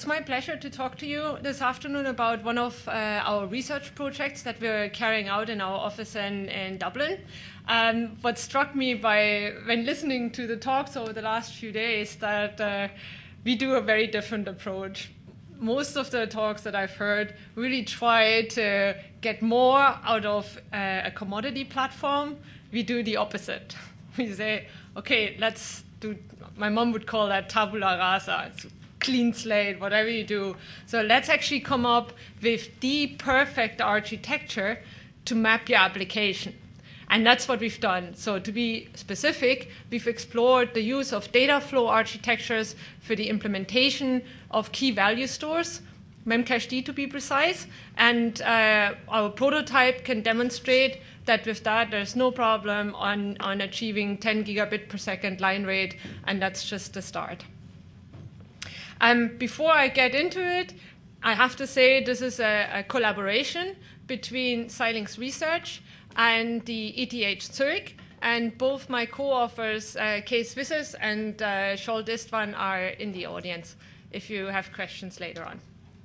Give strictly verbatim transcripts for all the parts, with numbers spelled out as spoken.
it's my pleasure to talk to you this afternoon about one of uh, our research projects that we're carrying out in our office in, in Dublin. Um, what struck me by when listening to the talks over the last few days that uh, we do a very different approach. Most of the talks that I've heard really try to get more out of uh, a commodity platform. We do the opposite. We say, okay, let's do, my mom would call that tabula rasa. It's clean slate, whatever you do. So let's actually come up with the perfect architecture to map your application. And that's what we've done. So to be specific, we've explored the use of data flow architectures for the implementation of key value stores, Memcached to be precise. And uh, our prototype can demonstrate that with that, there's no problem on, on achieving ten gigabit per second line rate, and that's just the start. Um, before I get into it, I have to say this is a, a collaboration between Xilinx Research and the E T H Zurich, and both my co-authors, uh, Kees Wissers and uh, Scholl Istvan, are in the audience if you have questions later on.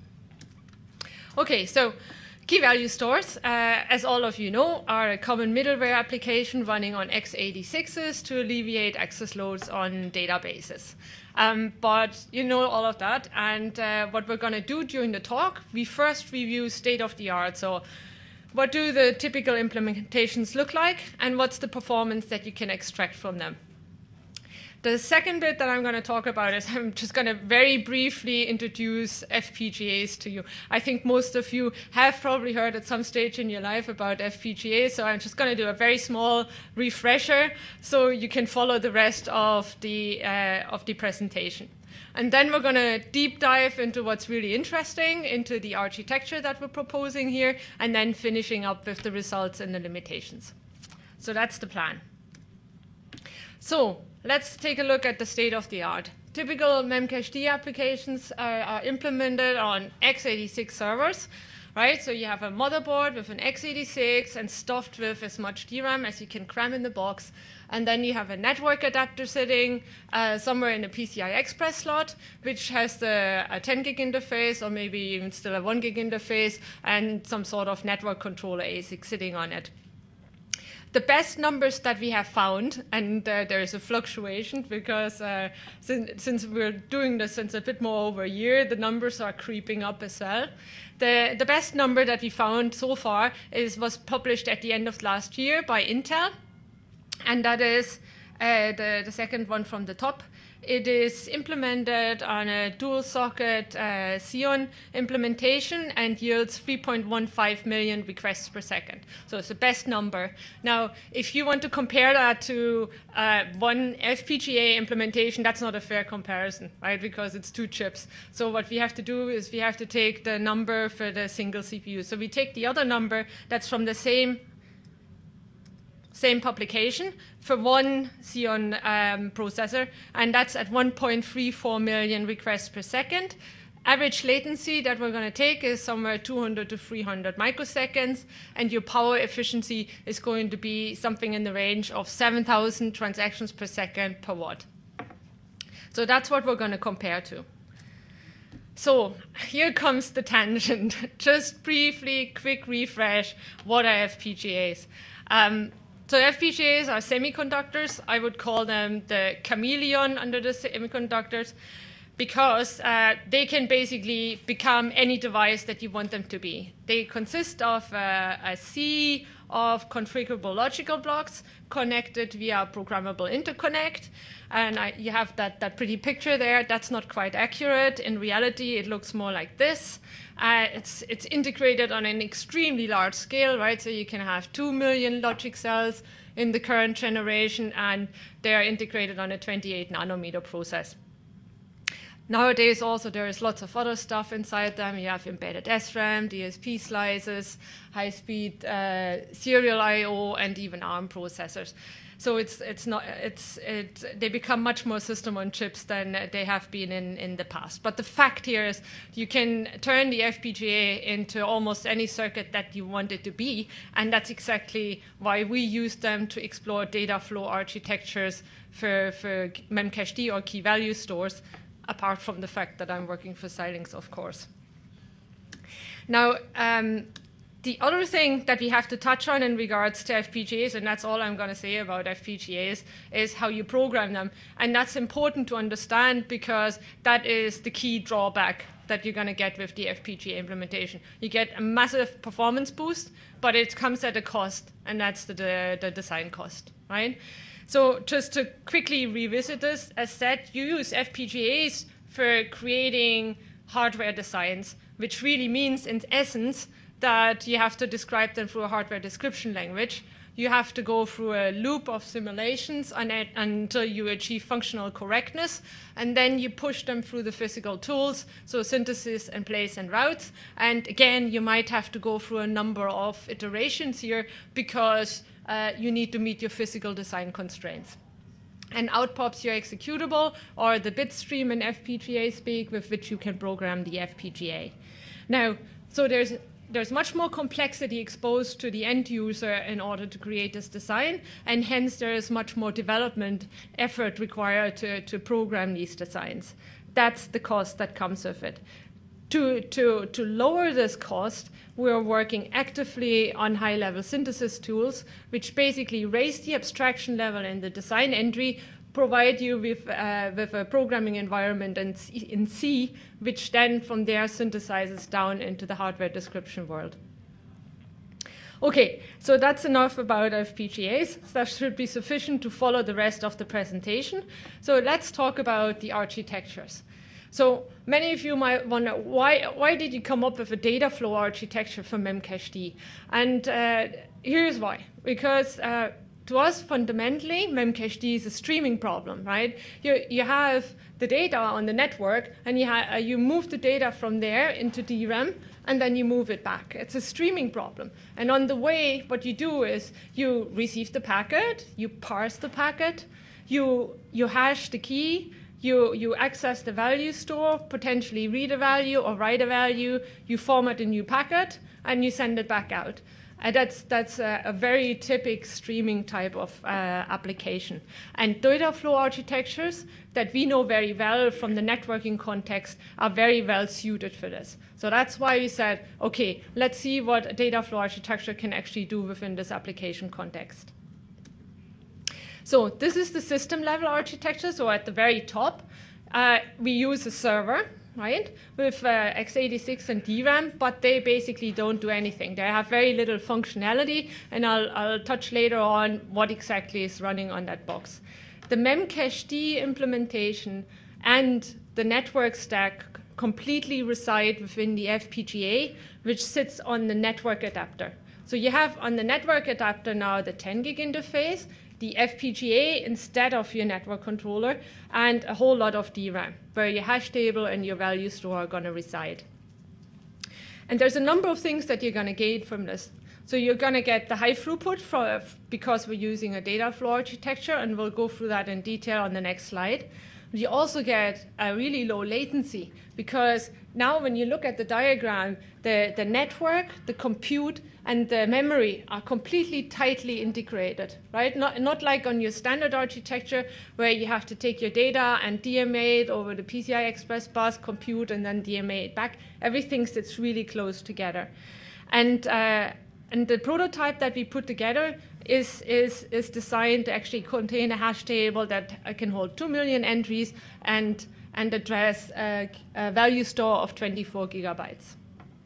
Okay, so key value stores, uh, as all of you know, are a common middleware application running on x eighty-sixes to alleviate access loads on databases. Um, but you know all of that, and uh, what we're going to do during the talk, we first review state-of-the-art. So what do the typical implementations look like, and what's the performance that you can extract from them? The second bit that I'm going to talk about is I'm just going to very briefly introduce F P G As to you. I think most of you have probably heard at some stage in your life about F P G As, so I'm just going to do a very small refresher so you can follow the rest of the, uh, of the presentation. And then we're going to deep dive into what's really interesting, into the architecture that we're proposing here, and then finishing up with the results and the limitations. So that's the plan. So let's take a look at the state of the art. Typical Memcached applications are, are implemented on x eighty-six servers, right? So you have a motherboard with an x eighty-six and stuffed with as much D RAM as you can cram in the box. And then you have a network adapter sitting uh, somewhere in a P C I Express slot, which has the, a ten gig interface, or maybe even still a one gig interface, and some sort of network controller A S I C sitting on it. The best numbers that we have found, and uh, there is a fluctuation because uh, since, since we're doing this since a bit more over a year, the numbers are creeping up as well. The, the best number that we found so far is was published at the end of last year by Intel, and that is uh, the, the second one from the top. It is implemented on a dual socket uh, Xeon implementation and yields three point one five million requests per second. So it's the best number. Now, if you want to compare that to uh, one F P G A implementation, that's not a fair comparison, right? Because it's two chips. So what we have to do is we have to take the number for the single C P U. So we take the other number that's from the same Same publication for one Xeon um, processor, and that's at one point three four million requests per second. Average latency that we're going to take is somewhere two hundred to three hundred microseconds, and your power efficiency is going to be something in the range of seven thousand transactions per second per watt. So that's what we're going to compare to. So here comes the tangent. Just briefly, quick refresh, what are F P G As? Um, So F P G As are semiconductors. I would call them the chameleon under the semiconductors because uh, they can basically become any device that you want them to be. They consist of uh, a sea of configurable logical blocks connected via programmable interconnect. And I, you have that, that pretty picture there. That's not quite accurate. In reality, it looks more like this. Uh, it's, it's integrated on an extremely large scale, right? So you can have two million logic cells in the current generation, and they are integrated on a twenty-eight nanometer process. Nowadays, also, there is lots of other stuff inside them. You have embedded S RAM, D S P slices, high-speed uh, serial I O, and even ARM processors. So it's it's not it's it they become much more system on chips than they have been in in the past. But the fact here is you can turn the F P G A into almost any circuit that you want it to be, and that's exactly why we use them to explore data flow architectures for for Memcached or key value stores. apart from the fact that I'm working for Xilinx, of course. Now, um, the other thing that we have to touch on in regards to F P G As, and that's all I'm going to say about F P G As, is how you program them. And that's important to understand because that is the key drawback that you're going to get with the F P G A implementation. You get a massive performance boost, but it comes at a cost, and that's the, the, the design cost, right? So just to quickly revisit this, as said, you use F P G As for creating hardware designs, which really means, in essence, that you have to describe them through a hardware description language. You have to go through a loop of simulations on it until you achieve functional correctness, and then you push them through the physical tools, so synthesis and place and routes. And again, you might have to go through a number of iterations here because uh, you need to meet your physical design constraints. And out pops your executable, or the bit stream in F P G A speak, with which you can program the F P G A. Now, so there's There's much more complexity exposed to the end user in order to create this design, and hence there is much more development effort required to, to program these designs. That's the cost that comes with it. To, to, to lower this cost, we're working actively on high-level synthesis tools, which basically raise the abstraction level in the design entry, provide you with, uh, with a programming environment in C, in C, which then from there synthesizes down into the hardware description world. Okay, so that's enough about F P G As. That should be sufficient to follow the rest of the presentation. So let's talk about the architectures. So many of you might wonder, why, why did you come up with a data flow architecture for Memcached? And uh, here's why. Because uh, to us, fundamentally, Memcached is a streaming problem, right? You, you have the data on the network, and you, ha uh, you move the data from there into D RAM, and then you move it back. It's a streaming problem. And on the way, what you do is you receive the packet, you parse the packet, you, you hash the key, you, you access the value store, potentially read a value or write a value, you format a new packet, and you send it back out. And that's, that's a, a very typical streaming type of uh, application. And data flow architectures that we know very well from the networking context are very well suited for this. So that's why we said, OK, let's see what a data flow architecture can actually do within this application context. So this is the system level architecture. So at the very top, uh, we use a server, right, with uh, x eighty-six and D RAM, but they basically don't do anything. They have very little functionality, and I'll, I'll touch later on what exactly is running on that box. The Memcached implementation and the network stack completely reside within the F P G A, which sits on the network adapter. So you have on the network adapter now the ten gig interface, the F P G A instead of your network controller, and a whole lot of D RAM, where your hash table and your value store are going to reside. And there's a number of things that you're going to gain from this. So you're going to get the high throughput for, because we're using a data flow architecture, and we'll go through that in detail on the next slide. You also get a really low latency, because now when you look at the diagram, the, the network, the compute, and the memory are completely tightly integrated, right? Not, not like on your standard architecture, where you have to take your data and D M A it over the P C I Express bus, compute, and then D M A it back. Everything sits really close together. And, uh, and the prototype that we put together is, is, is designed to actually contain a hash table that can hold two million entries and, and address a, a value store of twenty-four gigabytes.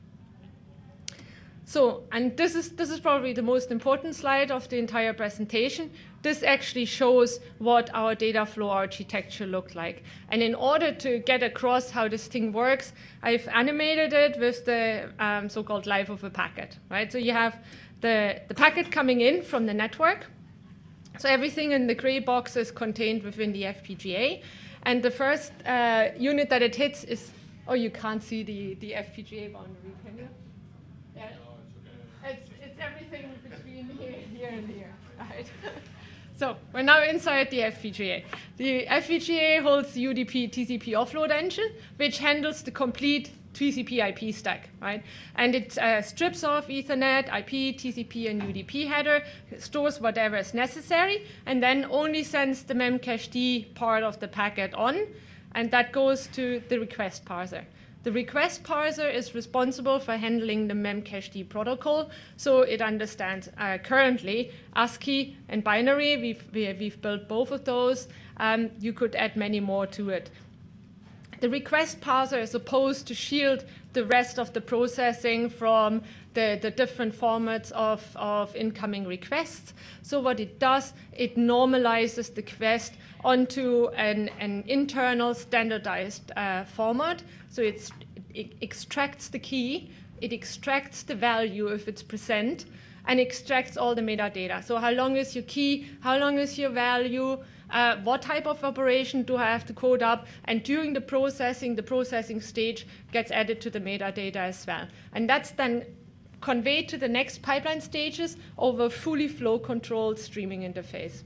So, and this is, this is probably the most important slide of the entire presentation. This actually shows what our data flow architecture looked like. And in order to get across how this thing works, I've animated it with the um, so-called life of a packet, right? So you have the, the packet coming in from the network. So everything in the gray box is contained within the F P G A. And the first uh, unit that it hits is, oh, you can't see the, the F P G A boundary, can you? Yeah. It's, it's everything between here, here and here, right? So we're now inside the F P G A. The F P G A holds the U D P T C P offload engine, which handles the complete T C P I P stack, right? And it uh, strips off Ethernet, I P, T C P, and U D P header, stores whatever is necessary, and then only sends the Memcached part of the packet on, and that goes to the request parser. The request parser is responsible for handling the Memcached protocol, so it understands uh, currently ASCII and binary. We've, we, we've built both of those. Um, you could add many more to it. The request parser is supposed to shield the rest of the processing from the, the different formats of, of incoming requests. So what it does, it normalizes the quest onto an, an internal standardized uh, format. So it's, it extracts the key, it extracts the value if it's present, and extracts all the metadata. So how long is your key, how long is your value, uh, what type of operation do I have to code up, and during the processing, the processing stage gets added to the metadata as well. And that's then conveyed to the next pipeline stages over a fully flow-controlled streaming interface.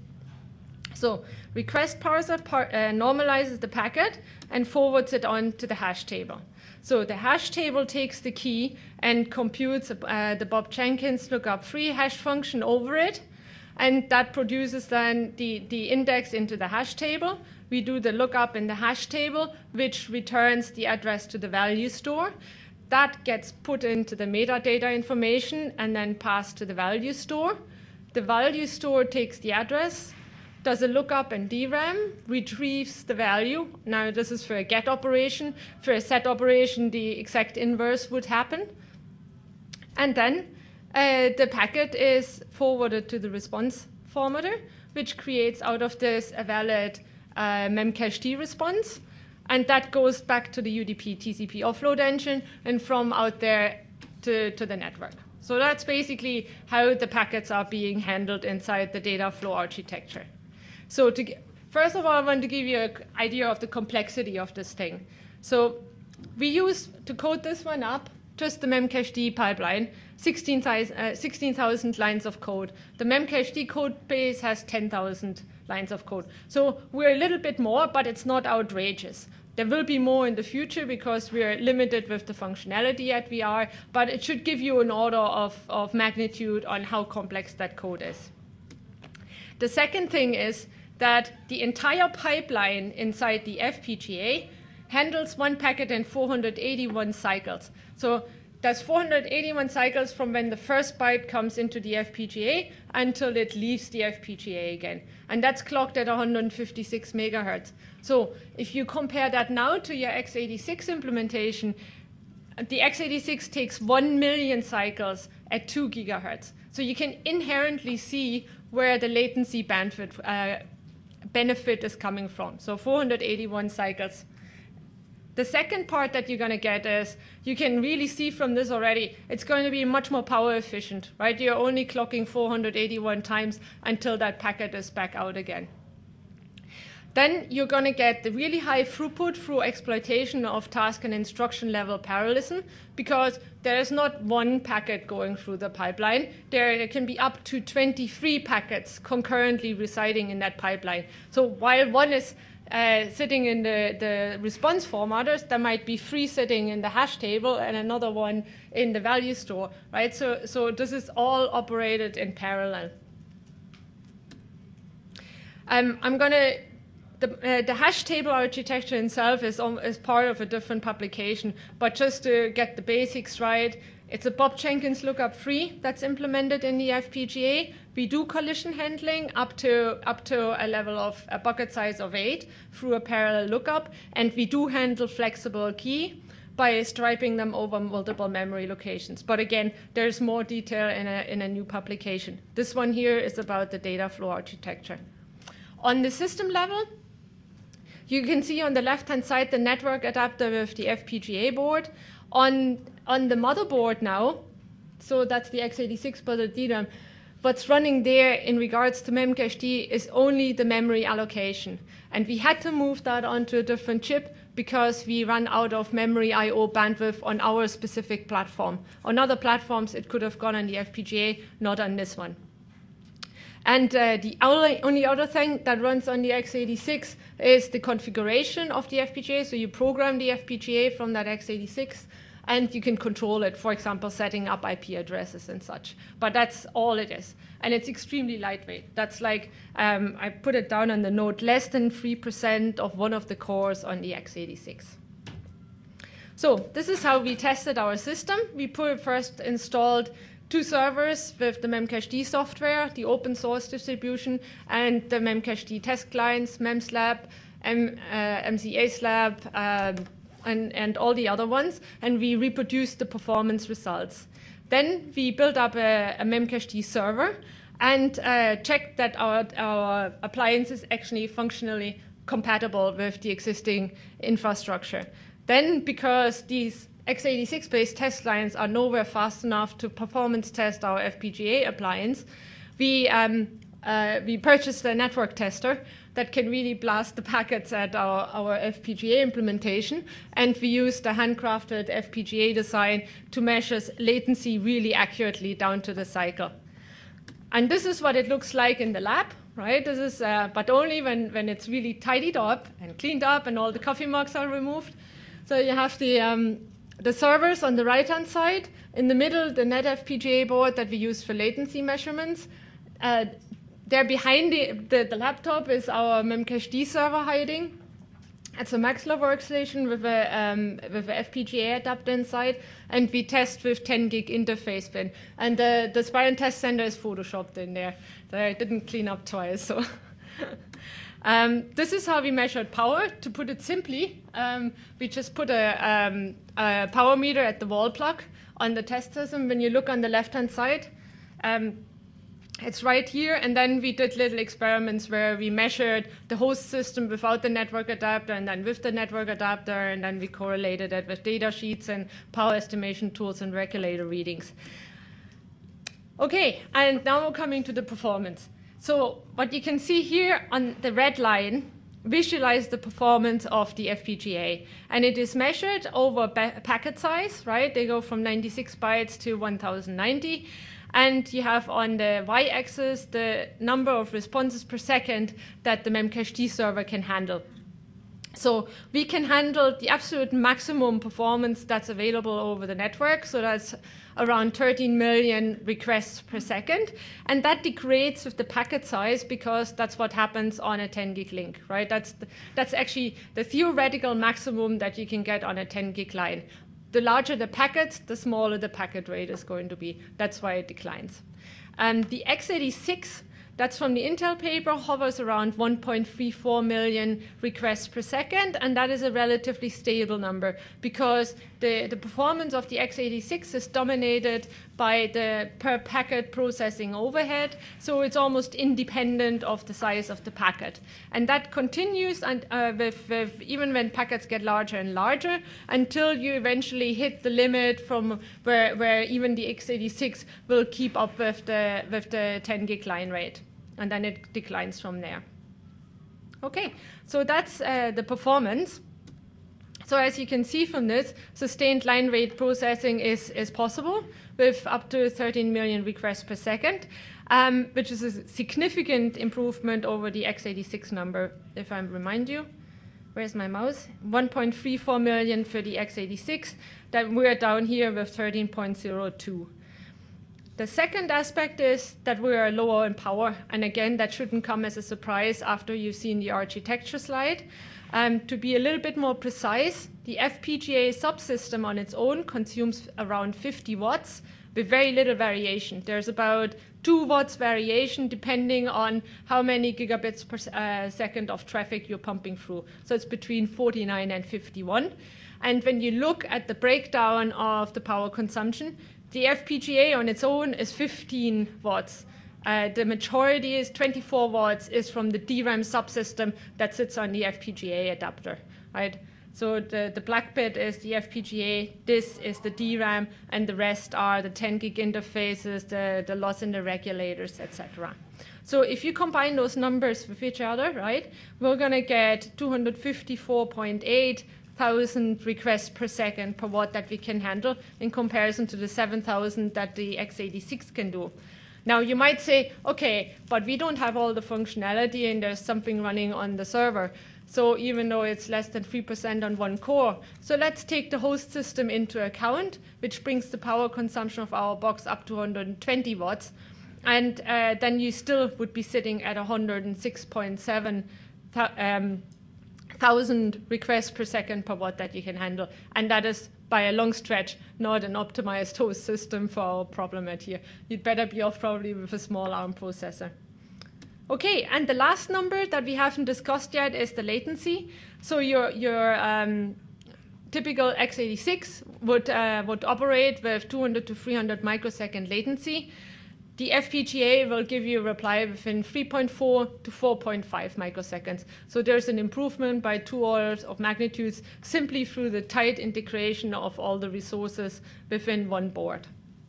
So request parser par uh, normalizes the packet and forwards it on to the hash table. So the hash table takes the key and computes uh, the Bob Jenkins lookup free hash function over it, and that produces then the, the index into the hash table. We do the lookup in the hash table, which returns the address to the value store. That gets put into the metadata information and then passed to the value store. The value store takes the address, does a lookup in D RAM, retrieves the value. Now this is for a get operation. For a set operation, the exact inverse would happen. And then uh, the packet is forwarded to the response formatter, which creates out of this a valid uh, Memcached response. And that goes back to the U D P T C P offload engine and from out there to, to the network. So that's basically how the packets are being handled inside the data flow architecture. So to, first of all, I want to give you an idea of the complexity of this thing. So we use, to code this one up, just the Memcached pipeline, sixteen thousand lines of code. The Memcached code base has ten thousand lines of code. So we're a little bit more, but it's not outrageous. There will be more in the future because we are limited with the functionality that we are, but it should give you an order of, of magnitude on how complex that code is. The second thing is that the entire pipeline inside the F P G A handles one packet in four hundred eighty-one cycles. So there's four hundred eighty-one cycles from when the first byte comes into the F P G A until it leaves the F P G A again. And that's clocked at one hundred fifty-six megahertz. So if you compare that now to your x eighty-six implementation, the x eighty-six takes one million cycles at two gigahertz. So you can inherently see where the latency bandwidth uh, benefit is coming from. So four hundred eighty-one cycles. The second part that you're going to get is, you can really see from this already, it's going to be much more power efficient, right? You're only clocking four hundred eighty-one times until that packet is back out again. Then you're going to get the really high throughput through exploitation of task and instruction level parallelism, because there is not one packet going through the pipeline. There can be up to twenty-three packets concurrently residing in that pipeline. So while one is uh, sitting in the, the response formatters, there might be three sitting in the hash table and another one in the value store, right? So, so this is all operated in parallel. Um, I'm going to The, uh, the hash table architecture itself is, um, is part of a different publication, but just to get the basics right, it's a Bob Jenkins lookup free that's implemented in the F P G A. We do collision handling up to, up to a level of a bucket size of eight through a parallel lookup, and we do handle flexible key by striping them over multiple memory locations. But again, there's more detail in a, in a new publication. This one here is about the data flow architecture. On the system level, you can see on the left-hand side the network adapter with the F P G A board. On, on the motherboard now, so that's the x eighty-six button D RAM, what's running there in regards to Memcached is only the memory allocation. And we had to move that onto a different chip because we ran out of memory I O bandwidth on our specific platform. On other platforms, it could have gone on the F P G A, not on this one. And uh, the only other thing that runs on the x eighty-six is the configuration of the F P G A. So you program the F P G A from that x eighty-six and you can control it, for example, setting up I P addresses and such. But that's all it is. And it's extremely lightweight. That's like, um, I put it down on the note, less than three percent of one of the cores on the x eighty-six. So this is how we tested our system. We put first installed two servers with the Memcached software, the open source distribution, and the Memcached test clients, MEMSLab, M, uh, MCASLab, um, and, and all the other ones, and we reproduced the performance results. Then we built up a, a Memcached server and uh, checked that our, our appliance is actually functionally compatible with the existing infrastructure. Then, because these x eighty-six-based test clients are nowhere fast enough to performance test our F P G A appliance, we, um, uh, we purchased a network tester that can really blast the packets at our, our F P G A implementation, and we used a handcrafted F P G A design to measure latency really accurately down to the cycle. And this is what it looks like in the lab, right? This is, uh, but only when, when it's really tidied up and cleaned up and all the coffee mugs are removed. So you have the, um, the servers on the right-hand side. In the middle, the NetFPGA board that we use for latency measurements. Uh, there behind the, the, the laptop is our Memcached server hiding. It's a Maxler workstation with a um, with a F P G A adapter inside, and we test with ten gig interface bin. And the, the Spirent Test Center is photoshopped in there. So I didn't clean up twice. So. Um, this is how we measured power. To put it simply, um, we just put a, um, a power meter at the wall plug on the test system. When you look on the left-hand side, um, it's right here. And then we did little experiments where we measured the host system without the network adapter and then with the network adapter. And then we correlated it with data sheets and power estimation tools and regulator readings. OK, and now we're coming to the performance. So what you can see here on the red line visualize the performance of the F P G A. And it is measured over packet size, right? They go from ninety-six bytes to one thousand ninety. And you have on the y-axis the number of responses per second that the Memcached server can handle. So we can handle the absolute maximum performance that's available over the network. So that's around thirteen million requests per second. And that degrades with the packet size because that's what happens on a ten gig link, right? That's, the, that's actually the theoretical maximum that you can get on a ten gig line. The larger the packets, the smaller the packet rate is going to be. That's why it declines. Um, the x eighty-six, that's from the Intel paper, hovers around one point three four million requests per second, and that is a relatively stable number because the, the performance of the x eighty-six is dominated by the per packet processing overhead, so it's almost independent of the size of the packet. And that continues and, uh, with, with, even when packets get larger and larger until you eventually hit the limit from where, where even the x eighty-six will keep up with the, with the ten gig line rate. And then it declines from there. OK, so that's uh, the performance. So as you can see from this, sustained line rate processing is, is possible with up to thirteen million requests per second, um, which is a significant improvement over the x eighty-six number, if I remind you. Where's my mouse? one point three four million for the x eighty-six. That we're down here with thirteen point zero two. The second aspect is that we are lower in power. And again, that shouldn't come as a surprise after you've seen the architecture slide. Um, to be a little bit more precise, the F P G A subsystem on its own consumes around fifty watts with very little variation. There's about two watts variation depending on how many gigabits per uh, second of traffic you're pumping through. So it's between forty-nine and fifty-one. And when you look at the breakdown of the power consumption, the F P G A on its own is fifteen watts. Uh, the majority is twenty-four watts is from the D RAM subsystem that sits on the F P G A adapter, right? So the, the black bit is the F P G A, this is the D RAM, and the rest are the ten gig interfaces, the, the loss in the regulators, et cetera. So if you combine those numbers with each other, right, we're going to get two hundred fifty-four point eight thousand requests per second per watt that we can handle in comparison to the seven thousand that the x eighty-six can do. Now, you might say, OK, but we don't have all the functionality, and there's something running on the server. So even though it's less than three percent on one core. So let's take the host system into account, which brings the power consumption of our box up to one hundred twenty watts. And uh, then you still would be sitting at one hundred six point seven th um, thousand requests per second per watt that you can handle. And that is, by a long stretch, not an optimized host system for our problem at here. You'd better be off probably with a small ARM processor. Okay, and the last number that we haven't discussed yet is the latency. So your, your um, typical x eighty-six would, uh, would operate with two hundred to three hundred microsecond latency. The F P G A will give you a reply within three point four to four point five microseconds. So there's an improvement by two orders of magnitudes simply through the tight integration of all the resources within one board.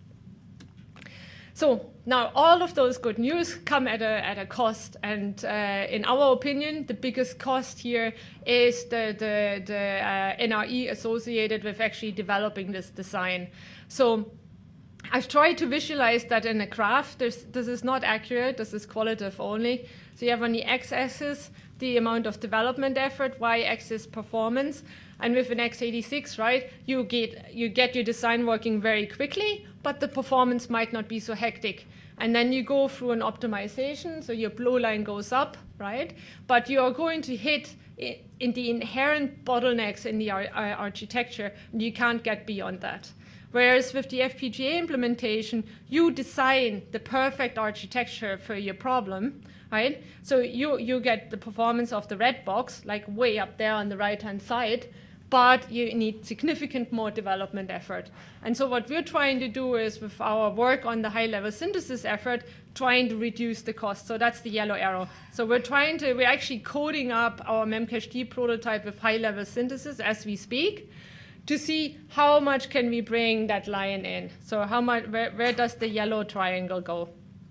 So now all of those good news come at a, at a cost. And uh, in our opinion, the biggest cost here is the, the, the uh, N R E associated with actually developing this design. So I've tried to visualize that in a graph. There's, this is not accurate. This is qualitative only. So you have on the x-axis the amount of development effort, y-axis performance. And with an x eighty-six, right, you get, you get your design working very quickly, but the performance might not be so hectic. And then you go through an optimization, so your blow line goes up, right? But you are going to hit in the inherent bottlenecks in the ar architecture, and you can't get beyond that. Whereas with the F P G A implementation, you design the perfect architecture for your problem, right? So you, you get the performance of the red box, like way up there on the right-hand side, but you need significant more development effort. And so what we're trying to do is, with our work on the high-level synthesis effort, trying to reduce the cost. So that's the yellow arrow. So we're trying to, we're actually coding up our Memcached prototype with high-level synthesis as we speak, to see how much can we bring that line in. So how much, where, where does the yellow triangle go?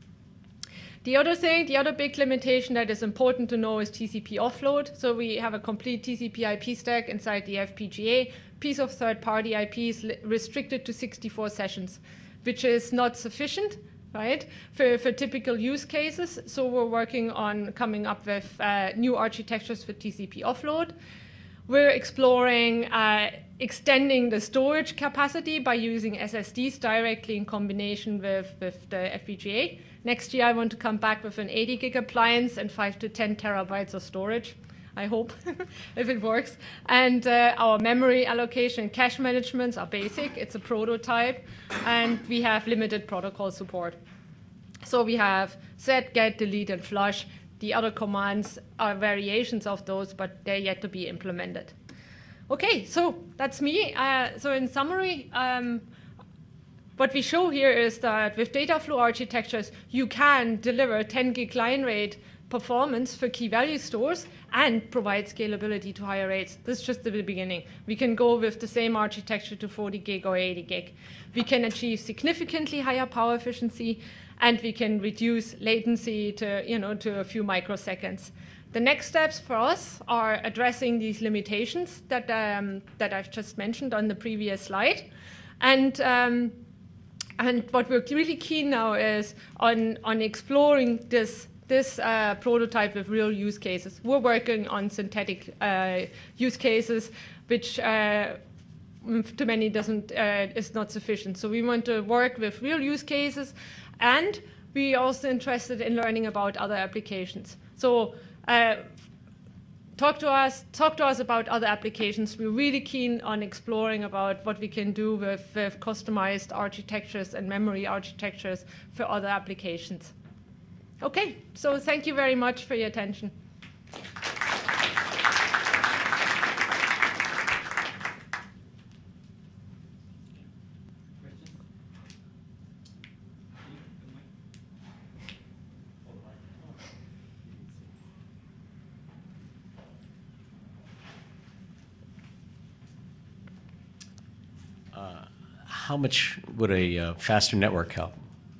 The other thing, the other big limitation that is important to know is T C P offload. So we have a complete T C P I P stack inside the F P G A. Piece of third-party I P is restricted to sixty-four sessions, which is not sufficient, right, for, for typical use cases. So we're working on coming up with uh, new architectures for T C P offload. We're exploring uh, extending the storage capacity by using S S Ds directly in combination with, with the F P G A. Next year, I want to come back with an eighty gig appliance and five to ten terabytes of storage, I hope, if it works. And uh, our memory allocation and cache managements are basic. It's a prototype. And we have limited protocol support. So we have set, get, delete, and flush. The other commands are variations of those, but they're yet to be implemented. OK, so that's me. Uh, so in summary, um, what we show here is that with data flow architectures, you can deliver ten gig line rate performance for key value stores and provide scalability to higher rates. This is just the beginning. We can go with the same architecture to forty gig or eighty gig. We can achieve significantly higher power efficiency, and we can reduce latency to, you know, to a few microseconds. The next steps for us are addressing these limitations that, um, that I've just mentioned on the previous slide. And um, And what we're really keen now is on, on exploring this, this uh, prototype with real use cases. We're working on synthetic uh, use cases, which uh, to many doesn't, uh, is not sufficient. So we want to work with real use cases, and we're also interested in learning about other applications. So uh, Talk to us. Talk to us about other applications. We're really keen on exploring about what we can do with, with customized architectures and memory architectures for other applications. Okay, so thank you very much for your attention. How much would a uh, faster network help?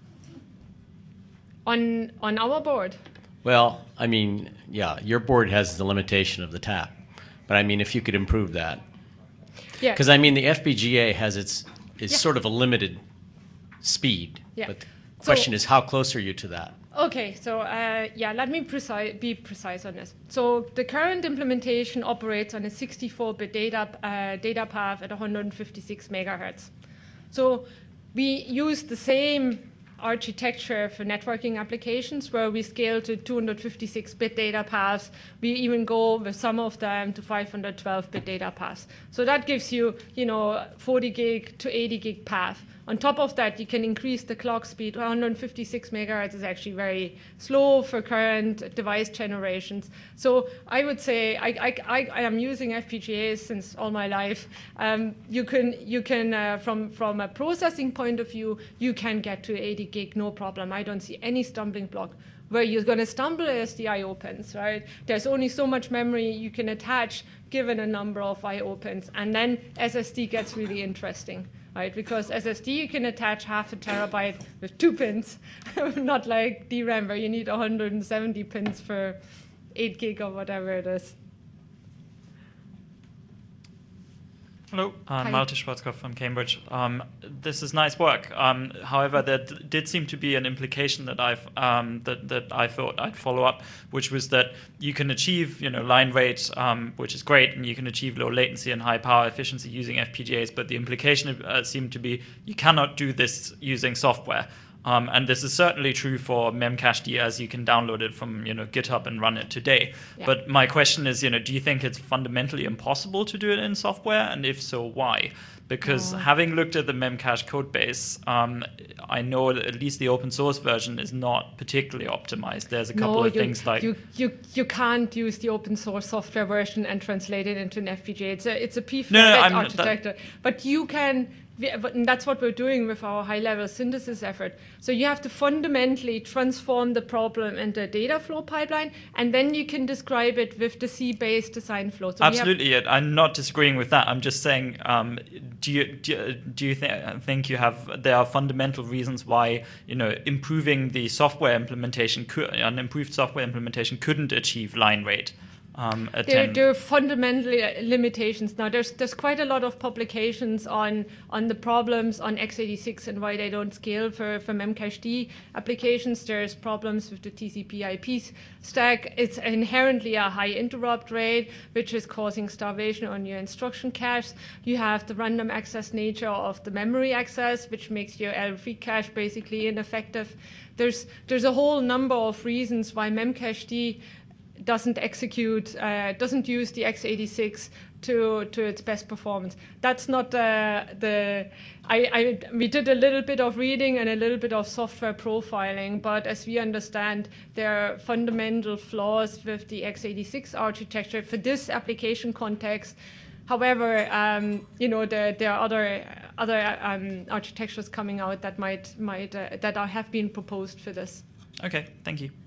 On, on our board? Well, I mean, yeah, your board has the limitation of the tap. But I mean, if you could improve that. Yeah. Because I mean, the F P G A has its, is yeah. sort of a limited speed. Yeah. But the question so, is, how close are you to that? Okay, so uh, yeah, let me precise, be precise on this. So the current implementation operates on a sixty-four bit data, uh, data path at one hundred fifty-six megahertz. So we use the same architecture for networking applications where we scale to two hundred fifty-six bit data paths. We even go with some of them to five hundred twelve bit data paths. So that gives you, you know, forty gig to eighty gig path. On top of that, you can increase the clock speed. one hundred fifty-six megahertz is actually very slow for current device generations. So I would say I, I, I, I am using F P G As since all my life. Um, you can, you can uh, from, from a processing point of view, you can get to eighty gig, no problem. I don't see any stumbling block. Where you're going to stumble is the I O pins, right? There's only so much memory you can attach given a number of I O pins. And then S S D gets really interesting. Right, because S S D you can attach half a terabyte with two pins, not like D RAM where you need one hundred seventy pins for eight gig or whatever it is. Hello, I'm Malte Schwarzkopf from Cambridge. Um, this is nice work. Um, however, there d- did seem to be an implication that I've um, that that I thought I'd follow up, which was that you can achieve, you know, line rate, um, which is great, and you can achieve low latency and high power efficiency using F P G As. But the implication uh, seemed to be you cannot do this using software. Um, and this is certainly true for Memcached, as you can download it from, you know, GitHub and run it today. Yeah. But my question is, you know, do you think it's fundamentally impossible to do it in software? And if so, why? Because oh. having looked at the Memcache code base, um, I know that at least the open source version is not particularly optimized. There's a couple no, of you, things like you, you you can't use the open source software version and translate it into an F P G A. It's a it's a P four no, no, architecture, that, but you can. And that's what we're doing with our high-level synthesis effort. So you have to fundamentally transform the problem into a data flow pipeline, and then you can describe it with the C-based design flow. So absolutely, have- I'm not disagreeing with that. I'm just saying, um, do you do you, do you th- think you have there are fundamental reasons why, you know, improving the software implementation, could, an improved software implementation couldn't achieve line rate? Um, there, there are fundamentally limitations. Now, there's there's quite a lot of publications on on the problems on x eighty-six and why they don't scale for, for Memcached applications. There's problems with the T C P I P stack. It's inherently a high interrupt rate, which is causing starvation on your instruction caches. You have the random access nature of the memory access, which makes your L three cache basically ineffective. There's there's a whole number of reasons why Memcached doesn't execute, uh, doesn't use the x eighty-six to to its best performance. That's not uh, the. I, I we did a little bit of reading and a little bit of software profiling, but as we understand, there are fundamental flaws with the x eighty-six architecture for this application context. However, um, you know, there, there are other other um, architectures coming out that might might uh, that are, have been proposed for this. Okay, thank you.